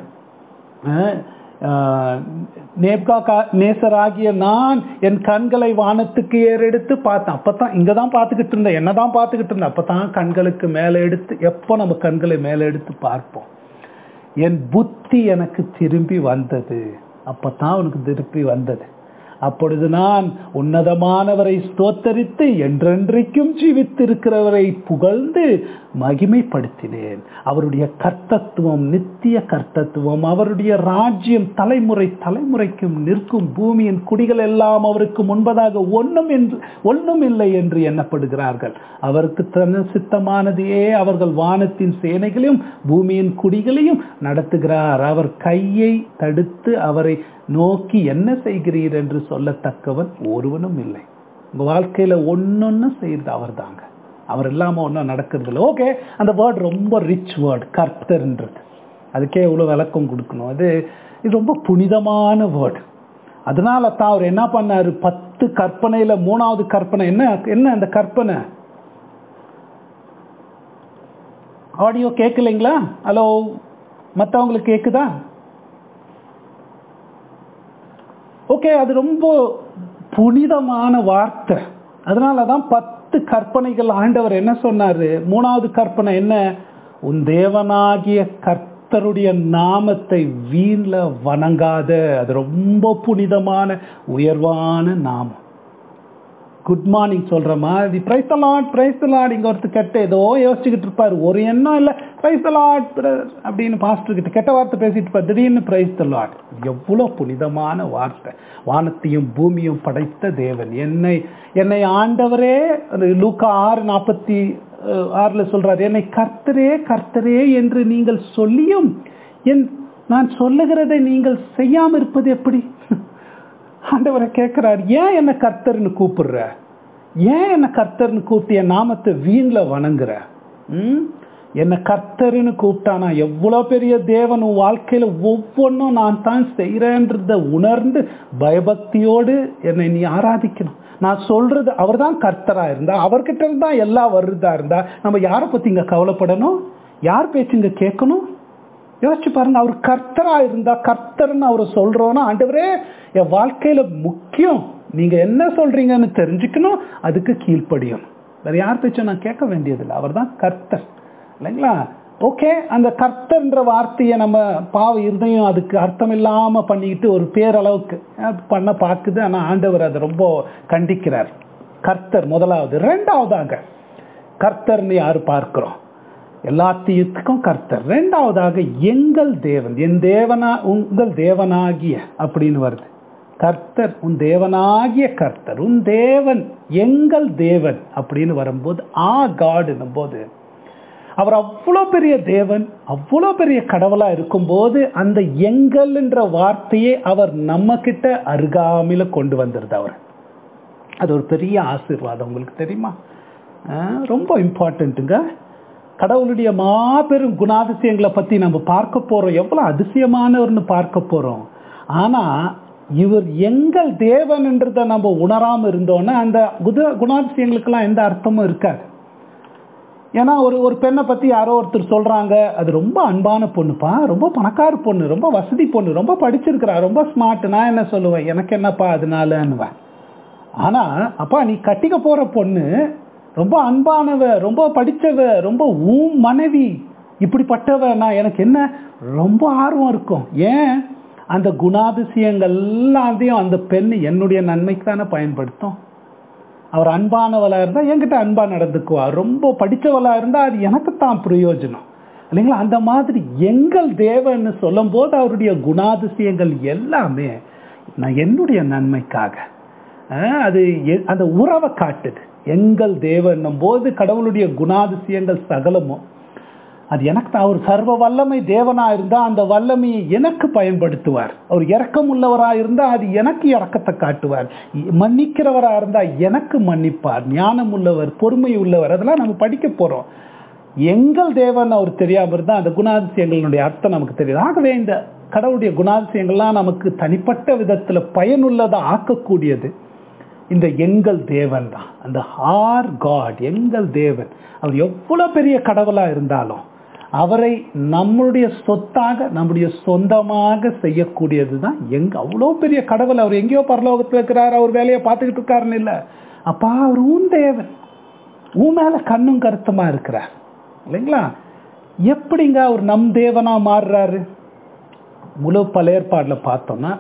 நேசராகிய நான் என் கண்களை வானத்துக்கு ஏறெடுத்து பார்த்தேன். அப்பதான் இங்கதான் பார்த்துக்கிட்டு இருந்தேன், என்னதான் பார்த்துக்கிட்டு இருந்தேன். அப்பதான் கண்களுக்கு மேலே எடுத்து, எப்போ நம்ம கண்களை மேலே எடுத்து பார்ப்போம், என் புத்தி எனக்கு திரும்பி வந்தது. அப்பதான் அவனுக்கு திருப்பி வந்தது. அப்பொழுது நான் உன்னதமானவரை ஸ்தோத்தரித்து என்றென்றைக்கும் ஜீவித்திருக்கிறவரை புகழ்ந்து மகிமைப்படுத்தினேன். அவருடைய கர்த்தத்துவம் நித்திய கர்த்தத்துவம், அவருடைய ராஜ்யம் தலைமுறை தலைமுறைக்கும் நிற்கும். பூமியின் குடிகள் எல்லாம் அவருக்கு முன்பதாக ஒன்றும் இல்லை என்று எண்ணப்படுகிறார்கள். அவருக்கு தன சித்தமானதையே அவர்கள் வானத்தின் சேனைகளையும் பூமியின் குடிகளையும் நடத்துகிறார். அவர் கையை தடுத்து அவரை நோக்கி என்ன செய்கிறீர் என்று சொல்லத்தக்கவன் ஒருவனும் இல்லை. உங்க வாழ்க்கையில ஒன்னொன்னு செய்யறது அவர் தாங்க, அவர் இல்லாம ஒன்னும் நடக்கிறது இல்லை. ஓகே, அந்த வேர்ட் ரொம்ப ரிச் வேர்ட் கர்த்தர்ன்றது, அதுக்கே இவ்வளவு விளக்கம் கொடுக்கணும். இது ரொம்ப புனிதமான வேர்டு. அதனால தான் அவர் என்ன பண்ணாரு, 10 கற்பனையில 3வது கற்பனை என்ன அந்த கற்பனை. ஆடியோ கேட்கலைங்களா? ஹலோ, மற்றவங்களுக்கு கேக்குதா? ஓகே, அது ரொம்ப புனிதமான வார்த்தை. அதனாலதான் 10 கற்பனைகள் ஆண்டவர் என்ன சொன்னாரு. 3வது கற்பனை என்ன, உன் தேவனாகிய கர்த்தருடைய நாமத்தை வீண்ல வணங்காத. அது ரொம்ப புனிதமான உயர்வான நாமம். குட் மார்னிங் சொல்ற மாதிரி praise the Lord praise the Lord. இங்க ஒருத்தர் கெட்ட ஏதோ யோசிச்சுக்கிட்டு இருப்பாரு, ஒரு எண்ணம் இல்ல பிரைஸ் தி லார்ட் அப்படின்னு பாஸ்டர் கிட்ட கெட்ட வார்த்தை பேசிட்டு இருப்பார், திடீர்னு பிரைஸ் தி லார்ட். எவ்வளவு புனிதமான வார்த்தை. வானத்தையும் பூமியும் படைத்த தேவன், என்னை ஆண்டவரே. லூக்கா 6:46 சொல்றாரு, என்னை கர்த்தரே கர்த்தரே என்று நீங்கள் சொல்லியும் நான் சொல்லுகிறதை நீங்கள் செய்யாம இருப்பது எப்படி? ஆண்டவரை கேட்கிறார், ஏன் என்ன கர்த்தர்னு கூப்பிடுற, ஏன் என்ன கர்த்தர்னு கூப்பிட்டு என் நாமத்தை வீண்ல வணங்குற? என்னை கர்த்தர்னு கூப்பிட்டானா எவ்வளோ பெரிய தேவன் உன் வாழ்க்கையில ஒவ்வொன்றும் நான் தான் செய்கிறேன்றத உணர்ந்து பயபக்தியோடு என்னை நீ ஆராதிக்கணும். நான் சொல்றது அவர் தான் கர்த்தரா இருந்தா, அவர்கிட்ட இருந்தா எல்லாம் வருதா இருந்தா நம்ம யாரை பத்தி இங்க கவலைப்படணும்? யார் பேச்சு இங்க கேட்கணும்? யோசிச்சு பாருங்க. அவர் கர்த்தரா இருந்தா, கர்த்தர்னு அவரை சொல்றோன்னா, ஆண்டவரே என் வாழ்க்கையில முக்கியம் நீங்க என்ன சொல்றீங்கன்னு தெரிஞ்சுக்கணும், அதுக்கு கீழ்ப்படியும். வேற யார் பேச்சும் நான் கேட்க வேண்டியதில்லை. அவர் தான் கர்த்தர் இல்லைங்களா? ஓகே, அந்த கர்த்தர்ன்ற வார்த்தையை நம்ம பாவ இருதயம் அதுக்கு அர்த்தம் இல்லாம பண்ணிக்கிட்டு ஒரு பேரளவுக்கு பண்ண பார்க்குது. ஆனா ஆண்டவர் அதை ரொம்ப கண்டிக்கிறார். கர்த்தர் முதலாவது. ரெண்டாவதாக கர்த்தர்னு யாரு பார்க்கிறோம்? எல்லாத்தையும் கர்த்தர். ரெண்டாவதாக எங்கள் தேவன், என் தேவனா உங்கள் தேவனாகிய அப்படின்னு வருது. கர்த்தர் உன் தேவனாகிய கர்த்தர், உன் தேவன் எங்கள் தேவன் அப்படின்னு வரும்போது காடுன்னும் போது அவர் அவ்வளோ பெரிய தேவன், அவ்வளோ பெரிய கடவுளா இருக்கும்போது அந்த எங்கள்ன்ற வார்த்தையை அவர் நம்ம கிட்ட அருகாமையில கொண்டு வந்துருது. அவர் அது ஒரு பெரிய ஆசீர்வாதம். உங்களுக்கு தெரியுமா? ரொம்ப இம்பார்ட்டன்ட்டுங்க. கடவுளுடைய மாபெரும் குணாதிசயங்களை பத்தி நம்ம பார்க்க போறோம். எவ்வளவு அதிசயமானவர்னு பார்க்க போறோம். ஆனா இவர் எங்கள் தேவன்ன்றதை நம்ம உணராம இருந்தோன்னா அந்த குணாதிசயங்களுக்கெல்லாம் எந்த அர்த்தமும் இருக்காது. ஏன்னா ஒரு பெண்ணை பத்தி யாரோ ஒருத்தர் சொல்றாங்க, அது ரொம்ப அன்பான பொண்ணுப்பா, ரொம்ப பணக்கார பொண்ணு, ரொம்ப வசதி பொண்ணு, ரொம்ப படிச்சிருக்கிறா, ரொம்ப ஸ்மார்ட். நான் என்ன சொல்லுவேன், எனக்கு என்னப்பா அதனாலன்னுவேன். ஆனா அப்பா நீ கட்டிக்க போற பொண்ணு ரொம்ப அன்பானவ, ரொம்ப படிச்சவ, ரொம்ப மனைவி, இப்படிப்பட்டவ, நான் எனக்கு என்ன ரொம்ப ஆர்வம் இருக்கும். ஏன்? அந்த குணாதிசயங்கள் எல்லாத்தையும் அந்த பெண் என்னுடைய நன்மைக்கு தானே பயன்படுத்தும். அவர் அன்பானவளா இருந்தா என்கிட்ட அன்பா நடந்துக்குவா, ரொம்ப படிச்சவளா இருந்தா அது எனக்கு தான் பிரயோஜனம் இல்லைங்களா? அந்த மாதிரி எங்கள் தேவன்னு சொல்லும் போது அவருடைய குணாதிசயங்கள் எல்லாமே நான் என்னுடைய நன்மைக்காக, அது அந்த உறவை காட்டுது. எங்கள் தேவன்னும் போது கடவுளுடைய குணாதிசயங்கள் சகலமும் அது எனக்கு தான். அவர் சர்வ வல்லமை தேவனா இருந்தா அந்த வல்லமையை எனக்கு பயன்படுத்துவார். அவர் இரக்கம் உள்ளவரா இருந்தா அது எனக்கு இரக்கத்தை காட்டுவார். மன்னிக்கிறவரா இருந்தா எனக்கு மன்னிப்பார். ஞானம் உள்ளவர், பொறுமை உள்ளவர், அதெல்லாம் நம்ம படிக்க போறோம். எங்கள் தேவன் அவர் தெரியாம இருந்தா அந்த குணாதிசயங்களுடைய அர்த்தம் நமக்கு தெரியாது. ஆகவே இந்த கடவுளுடைய குணாதிசயங்கள்லாம் நமக்கு தனிப்பட்ட விதத்துல பயனுள்ளதா ஆக்கக்கூடியது இந்த எங்கள் தேவன் தான். அந்த காட், எங்கள் தேவன், அவர் எவ்வளவு பெரிய கடவுளா இருந்தாலும் அவரை நம்முடைய சொத்தாக, நம்முடைய சொந்தமாக செய்யக்கூடியது தான் அவ்வளோ பெரிய கடவுள். அவர் எங்கேயோ பரலோகத்தில் இருக்கிறார், அவர் வேலையை பார்த்துக்கிட்டு இருக்காருன்னு இல்லை. அப்பா அவர் உன் தேவன், உன் மேல கண்ணும் கருத்துமா இருக்கிறார் இல்லைங்களா? எப்படிங்க அவர் நம் தேவனா மாறுறாரு? முழு பழைய ஏற்பாடுல பார்த்தோம்னா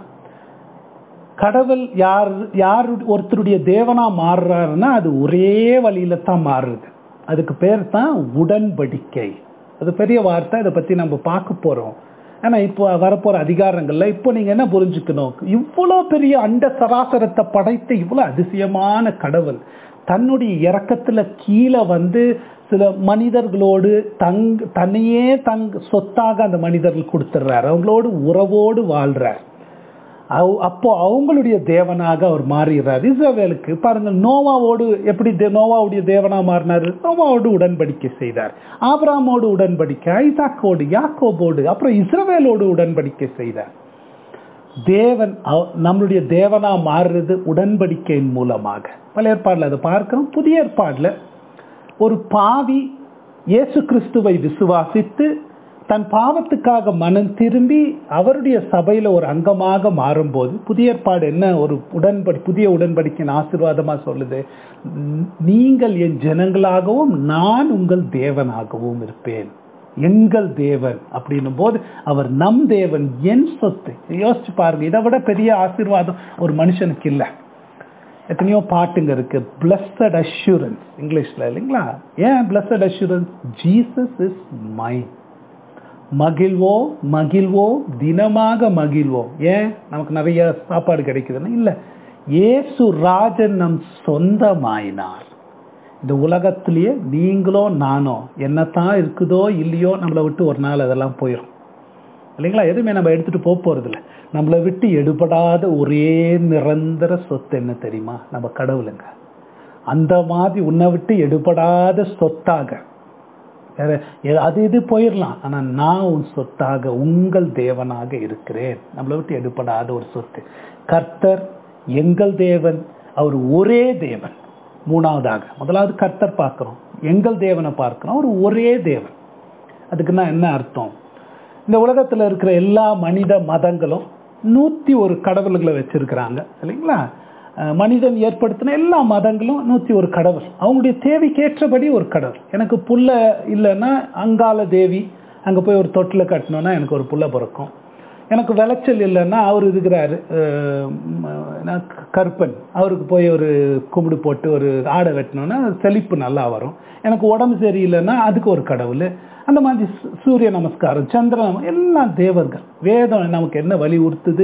கடவுள் யார் ஒருத்தருடைய தேவனா மாறுறாருன்னா அது ஒரே வழியில தான் மாறுறது. அதுக்கு பேர் தான் உடன்படிக்கை. அது பெரிய வார்த்தை, அதை பத்தி நம்ம பார்க்க போறோம். ஆனா இப்போ வரப்போற அதிகாரங்கள்ல இப்போ நீங்க என்ன புரிஞ்சுக்கணும், இவ்வளோ பெரிய அண்ட சராசரத்தை படைத்த இவ்வளவு அதிசயமான கடவுள் தன்னுடைய இரக்கத்துல கீழே வந்து சில மனிதர்களோடு தன்னையே சொத்தாக அந்த மனிதர்கள் கொடுத்துடுறாரு, அவங்களோடு உறவோடு வாழ்றார். அப்போ அவங்களுடைய தேவனாக அவர் மாறுகிறார். இஸ்ரவேலுக்கு பாருங்க, நோவாவோடு எப்படி நோவாவுடைய தேவனா மாறினார்? நோவாவோடு உடன்படிக்கை செய்தார். ஆபிரகாமோடு உடன்படிக்கை, ஐசாக்கோடு, யாக்கோபோடு, அப்புறம் இஸ்ரவேலோடு உடன்படிக்கை செய்தார். தேவன் நம்மளுடைய தேவனா மாறுறது உடன்படிக்கையின் மூலமாக. பழைய ஏற்பாடுல அதை பார்க்கிறோம். புதிய ஏற்பாடுல ஒரு பாவி இயேசு கிறிஸ்துவை விசுவாசித்து தன் பாவத்துக்காக மனம் திரும்பி அவருடைய சபையில ஒரு அங்கமாக மாறும்போது புதிய ஏற்பாடு என்ன ஒரு புதிய உடன்படிக்கையின் ஆசீர்வாதமா சொல்லுது, நீங்கள் என் ஜனங்களாகவும் நான் உங்கள் தேவனாகவும் இருப்பேன். எங்கள் தேவன் அப்படின்னும் போது அவர் நம் தேவன், என் சொத்து. யோசிச்சு பாருங்க, இதை விட பெரிய ஆசீர்வாதம் ஒரு மனுஷனுக்கு இல்லை. எத்தனையோ பாட்டுங்க இருக்கு, பிளஸட் அஷ்யூரன்ஸ் இங்கிலீஷ்ல இல்லைங்களா? ஏன் blessed assurance? Jesus is mine. மகிழ்வோ மகிழ்வோ தினமாக மகிழ்வோம். ஏன் நமக்கு நிறைய சாப்பாடு கிடைக்குதுன்னா இல்லை, இயேசு ராஜன் நம் சொந்தமாயினார். இந்த உலகத்திலேயே நீங்களோ நானோ என்னத்தான் இருக்குதோ இல்லையோ நம்மளை விட்டு ஒரு நாள் அதெல்லாம் போயிடும் இல்லைங்களா? எதுவுமே நம்ம எடுத்துட்டு போறது இல்லை. நம்மளை விட்டு எடுபடாத ஒரே நிரந்தர சொத்து என்ன தெரியுமா? நம்ம கடவுளுங்க. அந்த மாதிரி உன்னை விட்டு எடுபடாத சொத்தாக, அது இது போயிடலாம், ஆனா நான் உன் சொத்தாக உங்கள் தேவனாக இருக்கிறேன். நம்மளை விட்டு எடுபடாத ஒரு சொத்து. கர்த்தர் எங்கள் தேவன், அவர் ஒரே தேவன். மூணாவதாக, முதலாவது கர்த்தர் பார்க்கிறோம், எங்கள் தேவனை பார்க்கிறோம், அவர் ஒரே தேவன். அதுக்குன்னா என்ன அர்த்தம்? இந்த உலகத்துல இருக்கிற எல்லா மனித மதங்களும் 101 கடவுள்களை வச்சிருக்கிறாங்க இல்லைங்களா? மனிதன் ஏற்படுத்தின எல்லா மதங்களும் 101 கடவுள், அவங்களுடைய தேவைக்கேற்றபடி ஒரு கடவுள். எனக்கு புள்ள இல்லைன்னா அங்கால தேவி, அங்கே போய் ஒரு தொட்டில கட்டணும்னா எனக்கு ஒரு புள்ள பிறக்கும். எனக்கு விளைச்சல் இல்லைன்னா அவர் இருக்கிறாரு கருப்பன், அவருக்கு போய் ஒரு கும்பிடு போட்டு ஒரு ஆடை வெட்டணும்னா செழிப்பு நல்லா வரும். எனக்கு உடம்பு சரியில்லைன்னா அதுக்கு ஒரு கடவுள். அந்த மாதிரி சூரிய நமஸ்காரம், சந்திரன், எல்லாம் தேவர்கள். வேதம் நமக்கு என்ன வலியுறுத்துது?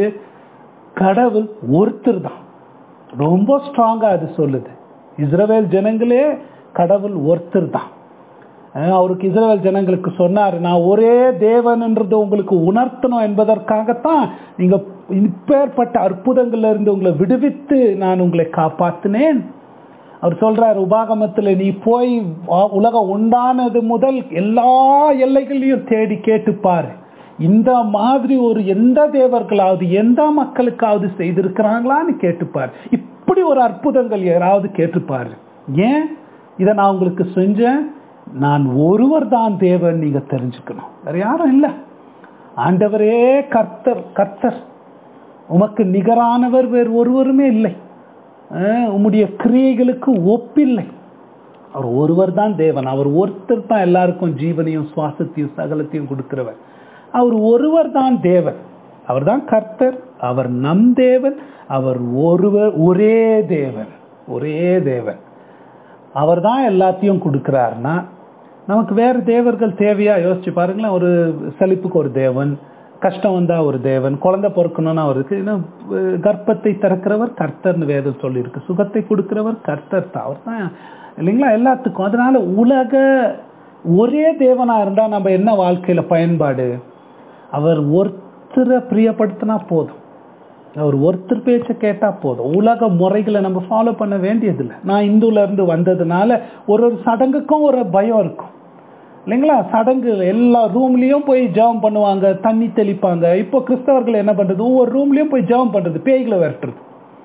கடவுள் ஒருத்தர் தான். ரொம்ப ஸ்ட்ராங்கா அது சொல்லுது. இஸ்ரவேல் ஜனங்களே கடவுள் ஒருத்தர் தான். அவருக்கு இஸ்ரவேல் ஜனங்களுக்கு சொன்னார், நான் ஒரே தேவன்ன்றது உங்களுக்கு உணர்த்தணும் என்பதற்காகத்தான் நீங்க இப்பேற்பட்ட அற்புதங்கள்ல இருந்து உங்களை விடுவித்து நான் உங்களை காப்பாத்தினேன். அவர் சொல்றார் உபாகமத்துல, நீ போய் உலகம் உண்டானது முதல் எல்லா எல்லைகளையும் தேடி கேட்டுப்பாரு, இந்த மாதிரி ஒரு எந்த தேவர்களாவது எந்த மக்களுக்காவது செய்திருக்கிறாங்களான்னு கேட்டுப்பாரு. இப்படி ஒரு அற்புதங்கள் யாராவது கேட்டுப்பாரு. ஏன் இதை நான் உங்களுக்கு செஞ்சேன்? நான் ஒருவர் தான் தேவன், நீங்க தெரிஞ்சுக்கணும். வேற யாரும் இல்லை. ஆண்டவரே கர்த்தர், கர்த்தர், உமக்கு நிகரானவர் வேறு ஒருவருமே இல்லை. உம்முடைய கிரியைகளுக்கு ஒப்பில்லை. அவர் ஒருவர் தான் தேவன். அவர் ஒருத்தர் தான் எல்லாருக்கும் ஜீவனையும் சுவாசத்தையும் சகலத்தையும் கொடுக்கிறவர். அவர் ஒருவர் தான் தேவன். அவர் தான் கர்த்தர், அவர் நம் தேவன், அவர் ஒருவர், ஒரே தேவன், ஒரே தேவன். அவர் தான் எல்லாத்தையும் கொடுக்கிறார்னா நமக்கு வேறு தேவர்கள் தேவையா? யோசிச்சு பாருங்களேன். ஒரு செழிப்புக்கு ஒரு தேவன், கஷ்டம் வந்தா ஒரு தேவன், குழந்தை பொறுக்கணும்னா அவருக்கு கர்ப்பத்தை திறக்கிறவர் கர்த்தர்னு வேதம் சொல்லியிருக்கு. சுகத்தை கொடுக்கிறவர் கர்த்தர் தான், அவர் தான் இல்லைங்களா எல்லாத்துக்கும். அதனால உலக ஒரே தேவனா இருந்தா நம்ம என்ன வாழ்க்கையில பயன்பாடு? அவர் ஒருத்தரை பிரியப்படுத்தினா போதும், அவர் ஒருத்தர் பேச்ச கேட்டா போதும். உலக முறைகளை நம்ம ஃபாலோ பண்ண வேண்டியதில்லை. நான் இந்துல இருந்து வந்ததுனால ஒரு சடங்குக்கும் ஒரு பயம் இருக்கும் இல்லைங்களா? சடங்கு எல்லா ரூம்லயும் போய் ஜெபம் பண்ணுவாங்க, தண்ணி தெளிப்பாங்க. இப்போ கிறிஸ்தவர்கள் என்ன பண்றது? ஒவ்வொரு ரூம்லயும் போய் ஜெபம் பண்றது, பேய்களை விரட்டுறது,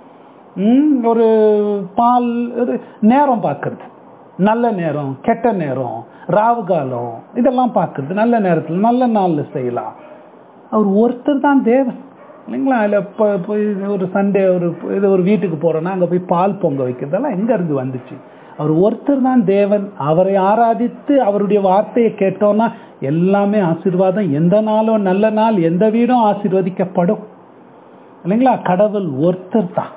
ஒரு பால் நேரம் பார்க்கறது, நல்ல நேரம் கெட்ட நேரம், ராவு காலம், இதெல்லாம் பார்க்கறது. நல்ல நேரத்தில் நல்ல நாள்ல செய்யலாம். அவர் ஒருத்தர் தான் தேவன் இல்லைங்களா? இல்லை போய் ஒரு சண்டே ஒரு வீட்டுக்கு போறோம்னா அங்கே போய் பால் பொங்க வைக்கிறதெல்லாம் எங்க இருந்து வந்துச்சு? அவர் ஒருத்தர் தான் தேவன். அவரை ஆராதித்து அவருடைய வார்த்தையை கேட்டோம்னா எல்லாமே ஆசீர்வாதம். எந்த நாளும் நல்ல நாள், எந்த வீடும் ஆசீர்வதிக்கப்படும் இல்லைங்களா? கடவுள் ஒருத்தர் தான்.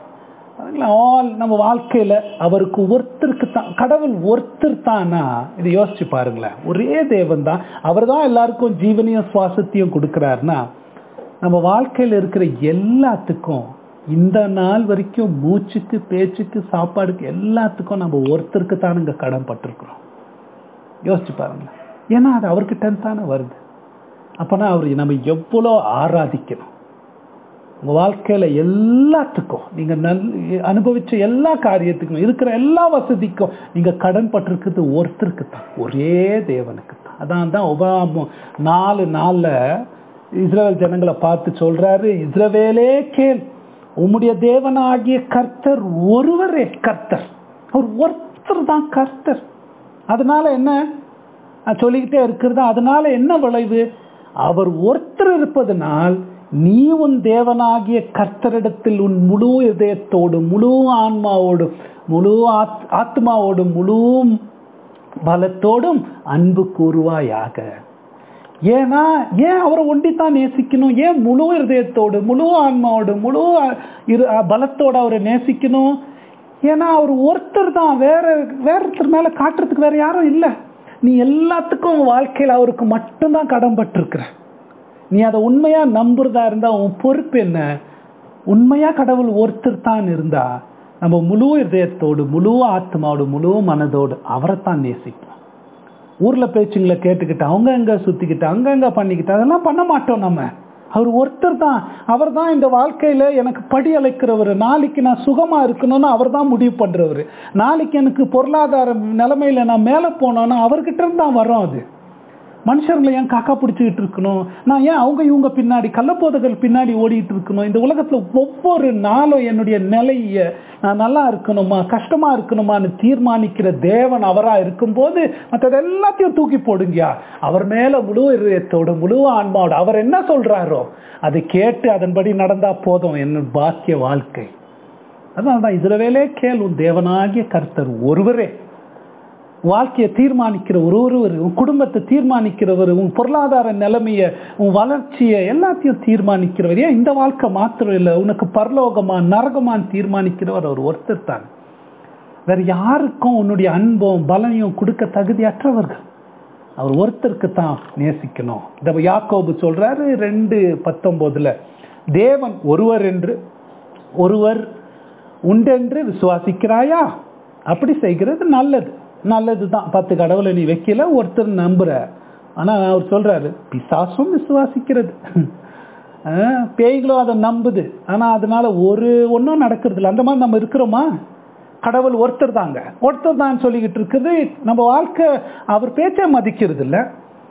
நம்ம வாழ்க்கையில அவருக்கு ஒருத்தருக்கு தான், கடவுள் ஒருத்தர் தானா? இதை யோசிச்சு பாருங்களேன். ஒரே தேவன் தான், அவர் தான் எல்லாருக்கும் ஜீவனையும் சுவாசத்தையும் கொடுக்கிறாருன்னா நம்ம வாழ்க்கையில் இருக்கிற எல்லாத்துக்கும், இந்த நாள் வரைக்கும் மூச்சுக்கு, பேச்சுக்கு, சாப்பாடுக்கு, எல்லாத்துக்கும் நம்ம ஒருத்தருக்கு தான் இங்க கடன் பட்டிருக்கிறோம். யோசிச்சு பாருங்களேன். ஏன்னா அது அவர்கிட்ட தானே வருது. அப்பனா அவரை நம்ம எவ்வளோ ஆராதிக்கணும். உங்க வாழ்க்கையில எல்லாத்துக்கும், நீங்க அனுபவிச்ச எல்லா காரியத்துக்கும், இருக்கிற எல்லா வசதிக்கும் நீங்க கடன் பட்டிருக்கிறது ஒருத்தருக்கு தான், ஒரே தேவனுக்கு தான். அதான் உபாகமம் 4 நாள்ல இஸ்ரவேல் ஜனங்களை பார்த்து சொல்றாரு, இஸ்ரவேலே கேள், உம்முடைய தேவனாகிய கர்த்தர் ஒருவரே கர்த்தர். அவர் ஒருத்தர் தான் கர்த்தர். அதனால என்ன சொல்லிக்கிட்டே இருக்கிறது? அதனால என்ன விளைவு? அவர் ஒருத்தர் இருப்பதனால் நீ உன் தேவனாகிய கர்த்தரிடத்தில் உன் முழு இதயத்தோடு, முழு ஆன்மாவோடும், முழு ஆத்மாவோடும், முழு பலத்தோடும் அன்பு கூறுவாயாக. ஏன்னா ஏன் அவரை ஒண்டித்தான் நேசிக்கணும்? ஏன் முழு இதயத்தோடு, முழு ஆன்மாவோடு, முழு பலத்தோடு அவரை நேசிக்கணும்? ஏன்னா அவர் ஒருத்தர் தான். வேறொருத்தர் மேல காட்டுறதுக்கு வேற யாரும் இல்லை. நீ எல்லாத்துக்கும் வாழ்க்கையில் அவருக்கு மட்டும்தான் கடன் பட்டிருக்கிற. நீ அதை உண்மையா நம்புறதா இருந்தா உன் பொறுப்பு என்ன? உண்மையா கடவுள் ஒருத்தர் தான் இருந்தா நம்ம முழு இதயத்தோடு, முழு ஆத்மாவோடு, முழு மனதோடு அவரைத்தான் நேசிப்போம். ஊர்ல பேச்சுங்களை கேட்டுக்கிட்டு அவங்க எங்க சுத்திக்கிட்டு அங்கங்க பண்ணிக்கிட்டு அதெல்லாம் பண்ண மாட்டோம். நம்ம அவர் ஒருத்தர் தான். அவர் தான் இந்த வாழ்க்கையில எனக்கு படி அழைக்கிறவர். நாளைக்கு நான் சுகமா இருக்கணும்னு அவர் தான் முடிவு பண்றவர். நாளைக்கு எனக்கு பொருளாதார நிலைமையில நான் மேல போனோம்னா அவர்கிட்ட இருந்து தான் வரும். அது மனுஷர்களை ஏன் காக்கா பிடிச்சிக்கிட்டு இருக்கணும்? நான் ஏன் அவங்க இவங்க பின்னாடி கள்ளப்போதைகள் பின்னாடி ஓடிட்டு இருக்கணும்? இந்த உலகத்துல ஒவ்வொரு நாளும் என்னுடைய நிலைய நான் நல்லா இருக்கணுமா கஷ்டமா இருக்கணுமான்னு தீர்மானிக்கிற தேவன் அவரா இருக்கும்போது மற்றது எல்லாத்தையும் தூக்கி போடுங்கயா. அவர் மேல முழு இதயத்தோட முழு ஆன்மாவோட அவர் என்ன சொல்றாரோ அதை கேட்டு அதன்படி நடந்தா போதும் என்ன பாக்கிய வாழ்க்கை. அதனால்தான் இஸ்ரவேலே கேள், உன் தேவனாகிய கர்த்தர் ஒருவரே. வாழ்க்கையை தீர்மானிக்கிற ஒருவர், உன் குடும்பத்தை தீர்மானிக்கிறவர், உன் பொருளாதார நிலைமைய உன் வளர்ச்சியை எல்லாத்தையும் தீர்மானிக்கிறவர். ஏன் இந்த வாழ்க்கை மாத்திரம் இல்லை, உனக்கு பரலோகமா நரகமான்னு தீர்மானிக்கிறவர் அவர் ஒருத்தர் தான். வேற யாருக்கும் உன்னுடைய அன்பும் பலனையும் கொடுக்க தகுதியற்றவர்கள். அவர் ஒருத்தருக்கு தான் நேசிக்கணும். இந்த யாக்கோபு சொல்றாரு 2:19 தேவன் ஒருவர் என்று ஒருவர் உண்டென்று விசுவாசிக்கிறாயா? அப்படி செய்கிறது நல்லது. நல்லதுதான். 10 கடவுளை நீ வைக்கல, ஒருத்தர் நம்புற. ஆனா அவர் சொல்றாரு பிசாசும் விசுவாசிக்கிறது, பேய்களும் அதை நம்புது. ஆனா அதனால ஒன்றும் நடக்கிறது இல்லை. அந்த மாதிரி நம்ம இருக்கிறோமா? கடவுள் ஒருத்தர் தாங்க, ஒருத்தர் தான் சொல்லிக்கிட்டு இருக்குது. நம்ம வாழ்க்கை அவர் பேச்சை மதிக்கிறது இல்லை,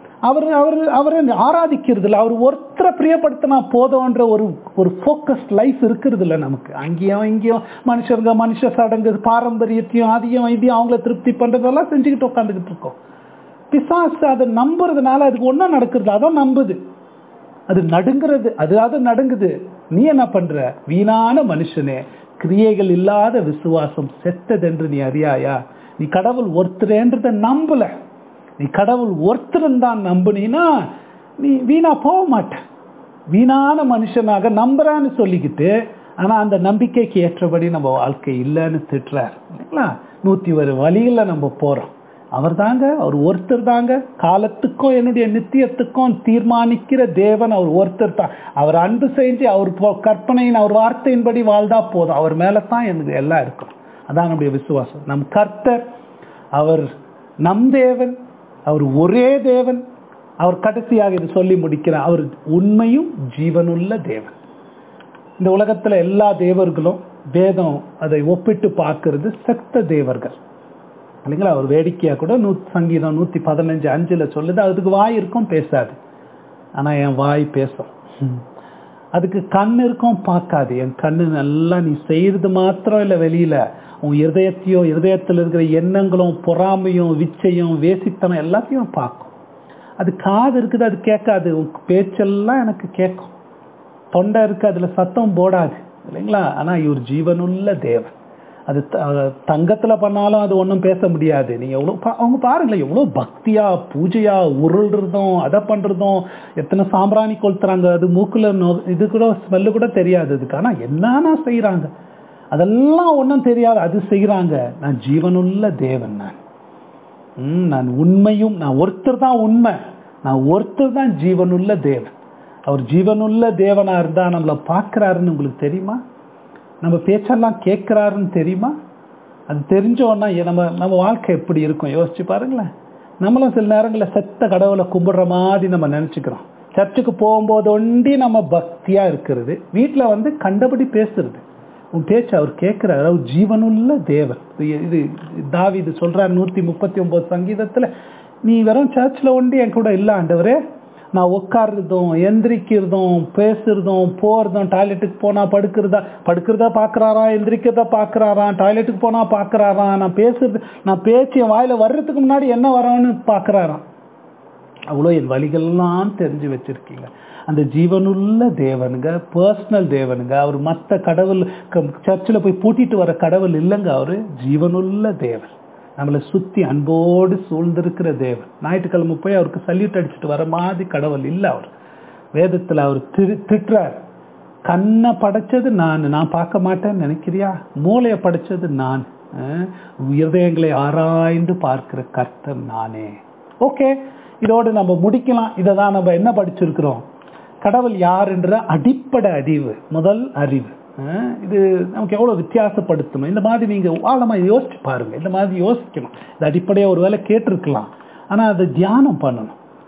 அவரை ஆராதிக்கிறது இல்லை. அவர் ஒருத்தரை பிரியப்படுத்தினா போதும்ன்ற ஒரு ஃபோக்கஸ்ட் லைஃப் இருக்கிறது இல்லை நமக்கு. அங்கேயும் இங்கேயும் மனுஷ சடங்கு பாரம்பரியத்தையும் அதையும் இதையும் அவங்கள திருப்தி பண்றதெல்லாம் செஞ்சுக்கிட்டு உட்காந்துக்கிட்டு இருக்கோம். பிசாசு அதை நம்புறதுனால அதுக்கு ஒன்றும் நடக்கிறது, அதான் நம்புது, அது நடுங்கிறது, அது நடுங்குது. நீ என்ன பண்ற? வீணான மனுஷனே, கிரியைகள் இல்லாத விசுவாசம் செத்ததென்று நீ அறியாயா? நீ கடவுள் ஒருத்தரேன்றதை நம்பல. நீ கடவுள் ஒருத்தரும் தான் நம்புனா நீ வீணா போக மாட்ட. வீணான மனுஷனாக நம்புறான்னு சொல்லிக்கிட்டு ஆனா அந்த நம்பிக்கைக்கு ஏற்றபடி நம்ம வாழ்க்கை இல்லைன்னு திட்டுறார் இல்லைங்களா? 101 வழியில நம்ம போறோம். அவர் தாங்க, அவர் ஒருத்தர் தாங்க. காலத்துக்கும் என்னுடைய நித்தியத்துக்கும் தீர்மானிக்கிற தேவன் அவர் ஒருத்தர் தான். அவர் அன்பு செஞ்சு அவர் கற்பனையின் அவர் வார்த்தையின்படி வாழ்ந்தா போதும். அவர் மேலதான் எனக்கு எல்லாம் இருக்கும். அதான் நம்முடைய விசுவாசம். நம் கர்த்தர் அவர் நம் தேவன், அவர் ஒரே தேவன். அவர் கடைசியாக இது சொல்லி முடிக்கிறார், அவர் உண்மையும் ஜீவனுள்ள தேவன். இந்த உலகத்துல எல்லா தேவர்களும் வேதம் அதை ஒப்பிட்டு பார்க்கிறது செத்த தேவர்கள் இல்லைங்களா? அவர் வேடிக்கையா கூட சங்கீதம் 115:5 சொல்லுது, அதுக்கு வாய் இருக்கும் பேசாது, ஆனா என் வாய் பேசும். அதுக்கு கண் இருக்கும் பார்க்காது, என் கண்ணு நல்லா நீ செய்யறது மாத்திரம் இல்லை, வெளியில உன் இருதயத்தில் இருக்கிற எண்ணங்களும் பொறாமையும் விச்சையும் வேசித்தனம் எல்லாத்தையும் பார்க்கும். அது காது இருக்குது, அது கேட்காது, உன் பேச்செல்லாம் எனக்கு கேட்கும். தொண்டை இருக்கு, அதுல சத்தம் போடாது இல்லைங்களா? ஆனா இவர் ஜீவனுள்ள தேவன். அது தங்கத்துல பண்ணாலும் அது ஒன்றும் பேச முடியாது. நீங்க அவங்க பாருங்களேன், எவ்வளவு பக்தியா பூஜையா உருள்றதும் அதை பண்றதும், எத்தனை சாம்பிராணி கொளுத்துறாங்க, அது மூக்குல இது கூட ஸ்மெல்லு கூட தெரியாது அதுக்கு. ஆனா என்னன்னா செய்யறாங்க, அதெல்லாம் ஒன்றும் தெரியாது, அது செய்யறாங்க. நான் ஜீவனுள்ள தேவன், நான் உண்மையும், நான் ஒருத்தர் தான் உண்மை, நான் ஒருத்தர் தான் ஜீவனுள்ள தேவன். அவர் ஜீவனுள்ள தேவனா இருந்தா நம்மளை பார்க்கிறாருன்னு உங்களுக்கு தெரியுமா? நம்ம பேச்செல்லாம் கேட்கிறாருன்னு தெரியுமா? அது தெரிஞ்சோன்னா நம்ம வாழ்க்கை எப்படி இருக்கும் யோசிச்சு பாருங்களேன். நம்மளும் சில நேரங்களில் செத்த கடவுளை கும்பிடுற மாதிரி நம்ம நினைச்சுக்கிறோம். சர்ச்சுக்கு போகும்போது ஒண்டி நம்ம பக்தியா இருக்கிறது, வீட்டில் கண்டபடி பேசுறது. உன் பேச்சு அவர் கேட்கிறார், அவர் ஜீவனுள்ள தேவன். இது தாவீது சொல்றார் 139 சங்கீதத்துல, நீ வெறும் சர்ச்சில் ஒண்டி என் கூட இல்லை ஆண்டவரே, நான் உட்கார்றதும் எந்திரிக்கிறதும் பேசுறதும் போறதும், டாய்லெட்டுக்கு போனா படுக்கிறதா பாக்குறாரா, எந்திரிக்கிறதா பாக்குறாரா, டாய்லெட்டுக்கு போனா பாக்குறாரா, நான் பேச்சு என் வாயில வர்றதுக்கு முன்னாடி என்ன வரோன்னு பாக்குறாராம். அவ்வளோ என் வழிகள்லாம் தெரிஞ்சு வச்சிருக்கீங்க. அந்த ஜீவனுள்ள தேவனுங்க, பர்சனல் தேவனுங்க. அவர் மற்ற கடவுள் சர்ச்சில் போய் பூட்டிட்டு வர கடவுள் இல்லைங்க, அவரு ஜீவனுள்ள தேவன், நம்மளை சுத்தி அன்போடு சூழ்ந்திருக்கிற தேவன். ஞாயிற்றுக்கிழமை போய் அவருக்கு சல்யூட் அடிச்சுட்டு வர மாதிரி கடவுள் இல்லை. அவர் வேதத்துல அவர் திட்டுறார், கண்ணை படைச்சது நான் பார்க்க மாட்டேன்னு நினைக்கிறியா? மூளையை படைச்சது நான், இருதயங்களை ஆராய்ந்து பார்க்கிற கர்த்தர் நானே. ஓகே, இதோடு நம்ம முடிக்கலாம். இதை தான் நம்ம என்ன படிச்சிருக்கிறோம், கடவுள் யார் என்ற அடிப்படை அறிவு, முதல் அறிவு. இது நமக்கு எவ்வளவு வித்தியாசப்படுத்தணும். இந்த மாதிரி நீங்க ஆழமா யோசிச்சு பாருங்க, இந்த மாதிரி யோசிக்கணும். இது அடிப்படையா ஒரு வேளை கேட்டிருக்கலாம், ஆனா அதை தியானம் பண்ணணும்.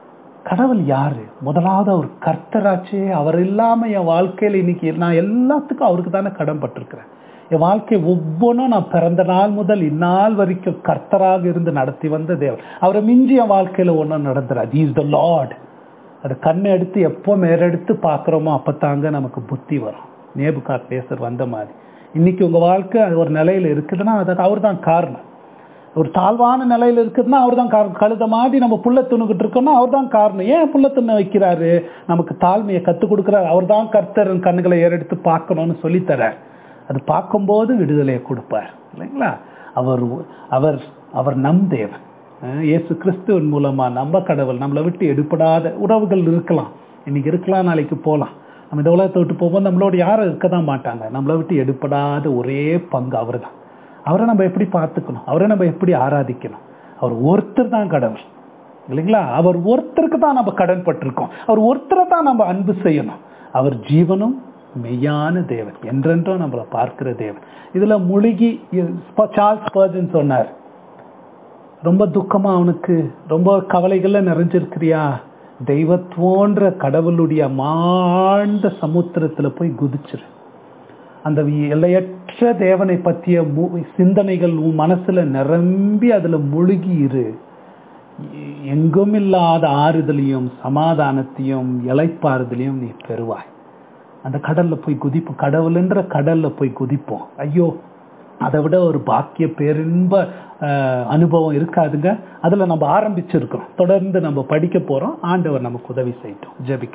கடவுள் யாரு? முதலாவது அவர் கர்த்தராச்சே. அவர் இல்லாம என் வாழ்க்கையில இன்னைக்கு நான் எல்லாத்துக்கும் அவருக்கு தானே கடன் பட்டிருக்கிறேன். என் வாழ்க்கை ஒவ்வொன்றும் நான் பிறந்த நாள் முதல் இந்நாள் வரைக்கும் கர்த்தராக இருந்து நடத்தி வந்த தேவன். அவரை மிஞ்சி என் வாழ்க்கையில ஒன்றும் நடந்துறாது. He is the Lord. அது கண்ணை எடுத்து எப்போ மேலெடுத்து பார்க்குறோமோ அப்பத்தாங்க நமக்கு புத்தி வரும். நேபுகாத்நேசர் வந்த மாதிரி இன்னைக்கு உங்க வாழ்க்கை ஒரு நிலையில இருக்குதுன்னா அதுக்கு அவர் தான் காரணம். ஒரு தாழ்வான நிலையில இருக்குதுன்னா அவர் தான் காரணம். கழுத மாதிரி நம்ம புள்ள துணுக்கிட்டு இருக்கோம்னா அவர் தான் காரணம். ஏன் புள்ள துண்ண வைக்கிறாரு? நமக்கு தாழ்மையை கற்றுக் கொடுக்குறாரு. அவர் தான் கர்த்தர். கண்ணுகளை ஏறெடுத்து பார்க்கணும்னு சொல்லித்தரார். அது பார்க்கும்போது விடுதலையை கொடுப்பார் இல்லைங்களா? அவர் அவர் அவர் நம் தேவன். இயேசு கிறிஸ்துவின் மூலமா நம்ம கடவுள். நம்மளை விட்டு எடுப்படாத உறவுகள் இருக்கலாம், இன்னைக்கு இருக்கலாம், நாளைக்கு போகலாம். நம்ம இந்த உலகத்தை விட்டு போகும்போது நம்மளோட யாரும் இருக்க தான் மாட்டாங்க. நம்மளை விட்டு எடுப்படாத ஒரே பங்கு அவர் தான். அவரை நம்ம எப்படி பார்த்துக்கணும்? அவரை நம்ம எப்படி ஆராதிக்கணும்? அவர் ஒருத்தர் தான் கடவுள் இல்லைங்களா? அவர் ஒருத்தருக்கு தான் நம்ம கடன் பட்டிருக்கோம். அவர் ஒருத்தரை தான் நம்ம அன்பு செய்யணும். அவர் ஜீவனும் மெய்யான தேவன், என்றென்றும் நம்மளை பார்க்கிற தேவன். இதுல மூழ்கி சார்ல்ஸ் ஸ்பர்ஜன் சொன்னார், ரொம்ப துக்கமா அவனுக்கு ரொம்ப கவலைகள்ல நிறைஞ்சிருக்கிறியா? தெய்வத்தோன்ற கடவுளுடைய மாண்ட சமுத்திரத்துல போய் குதிச்சிரு. அந்த எல்லையற்ற தேவனை பற்றிய சிந்தனைகள் உன் மனசுல நிரம்பி அதுல முழுகி இரு. எங்கும் இல்லாத ஆறுதலையும் சமாதானத்தையும் இளைப்பாறுதலையும் நீ பெறுவாய். அந்த கடல்ல போய் குதிப்போம். கடவுள்ன்ற கடல்ல போய் குதிப்போம். ஐயோ, அதை விட ஒரு பாக்கிய பேரின்ப அனுபவம் இருக்காதுங்க. அதுல நம்ம ஆரம்பிச்சிருக்கிறோம். தொடர்ந்து நம்ம படிக்க போறோம். ஆண்டவர் நமக்கு உதவி செய்யட்டும். ஜெபிக்க